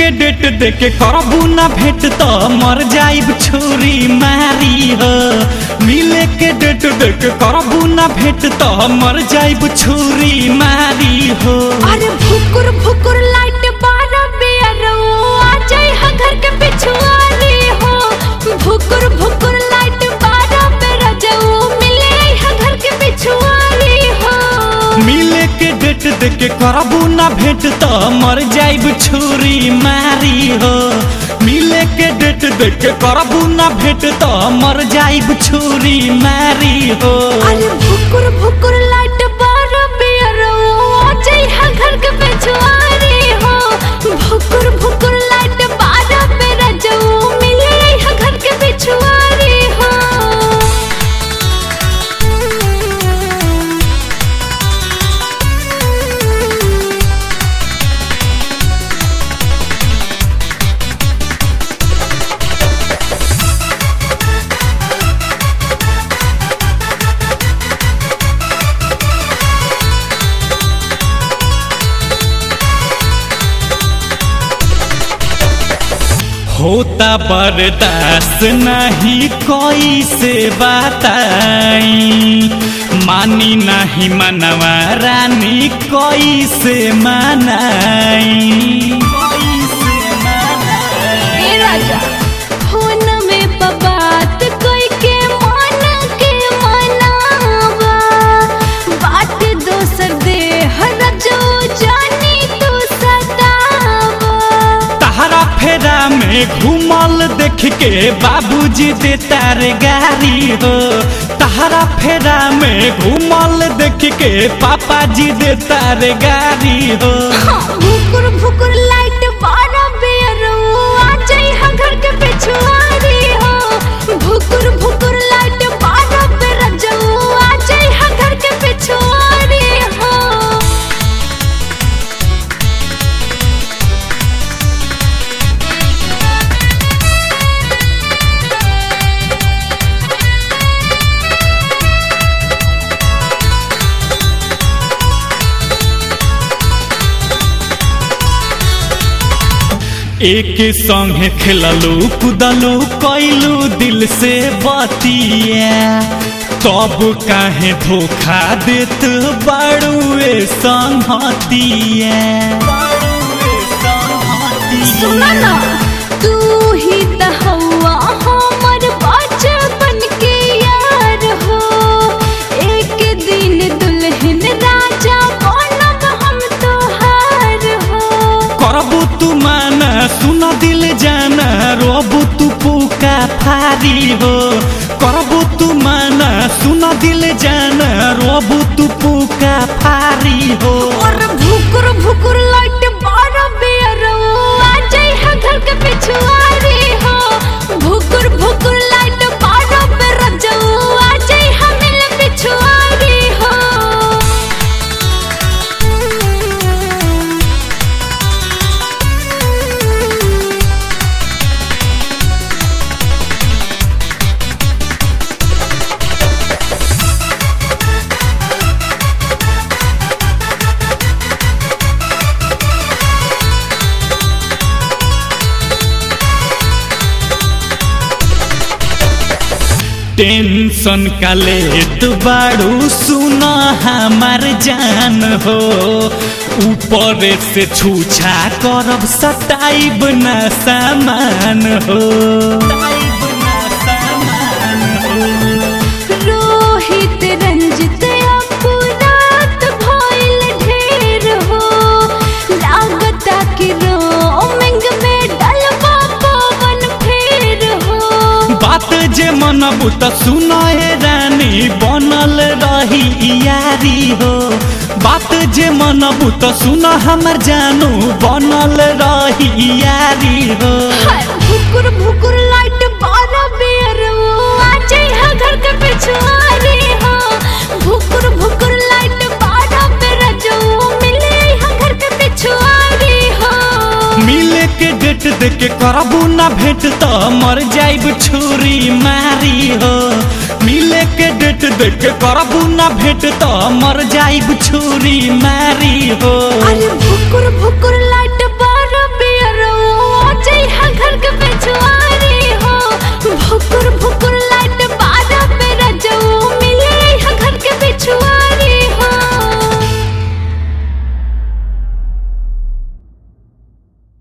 के डेट देके करबू ना भेंट तो मर जाइब छुरी मारी हो। मिले के डेट देके करबू ना भेंट तो मर जाइब छुरी मारी हो। अरे भुकुर भुकुर लाइट बारा बेरो आ जाए हा घर के पिछुआरी हो। भुकुर भुकुर लाइट बारा बेरा जाओ मिले हा घर के पिछुआरी हो। मिले के डेट देके करबू ना भेंट तो मर जाइब छुरी मारी हो। मिले के डेट देके करबू ना भेंट तो मर जाइब छुरी मारी हो। अरे भुकुर भुकुर लाइट बारा बेरो आ जाए हा घर के पिछुआरी हो। भुकुर भुकुर लाइट बारा बेरा जाओ मिले हा घर के पिछुआरी हो। होता बर्दाश्त नहीं कोई से बताई। मानी नहीं मनवा रानी कोई से मनाई। ए राजा फोन में बात कोई के मन के मनावा। बात दोसर दे हर जो जानी तू सतावा। तहरा फेरा में घूमल देख के बाबूजी दे तारे गारी हो। तहरा फेरा में घूमल देख के पापा जी दे तारे गारी हो। भुकुर भुकुर लाइट बारा बेरो आ जाए हा घर के पिछुआरी हो। भुकुर भुकुर लाइट बारा बेरा जाओ आ जाए हा घर के पिछुआरी हो। एक संगे खेललू कूदलू कैलू दिल से बतिया। तब काहे धोखा देत बाड़ुए संगतिया। सुना ना तू ही त हवा हमर बचपन के यार हो। एक दिन दुल्हन राजा बनब हम तोहार हो। करबू तू माना सुन दिल जाना रोबू तू पुका फारी हो। करबू तू माना सुन दिल जाना रोबू तू पुका फारी हो। और भुकुर भुकुर लाइट बारा बेरो आ जाए हा घर के पिछुआरी हो। भुकुर भुकुर लाइट बारा बेरा जाओ आ जाए हा मिल पिछुआरी हो। टेंशन का लेत बाड़ू सुना हमार जान हो। ऊपर से छूछा करब सटाइब ना सामान हो। रोहित रंजित अपराध भइल ढेर हो। लागता कि रोमिंग में डलबा पवन फेर हो। बात जे मनबू त सुनाए रानी बनल रही यारी हो। बात जे मनबू त सुन हमर जानू बनल रही यारी हो। भुकुर भुकुर लाइट बारा बेरो आ जाए हा घर के पिछुआरी हो। भुकुर भुकुर लाइट बारा बेरा जाओ मिले हा घर के पिछुआरी हो। मिले के डेट देके करबू ना भेंट तो मर जाइब छुरी मारी हो। मिले के डेट देके करबू ना भेंट तो मर जाइब छुरी मारी हो। अरे भुकुर भुकुर लाइट बारा बेरो के पिछुआ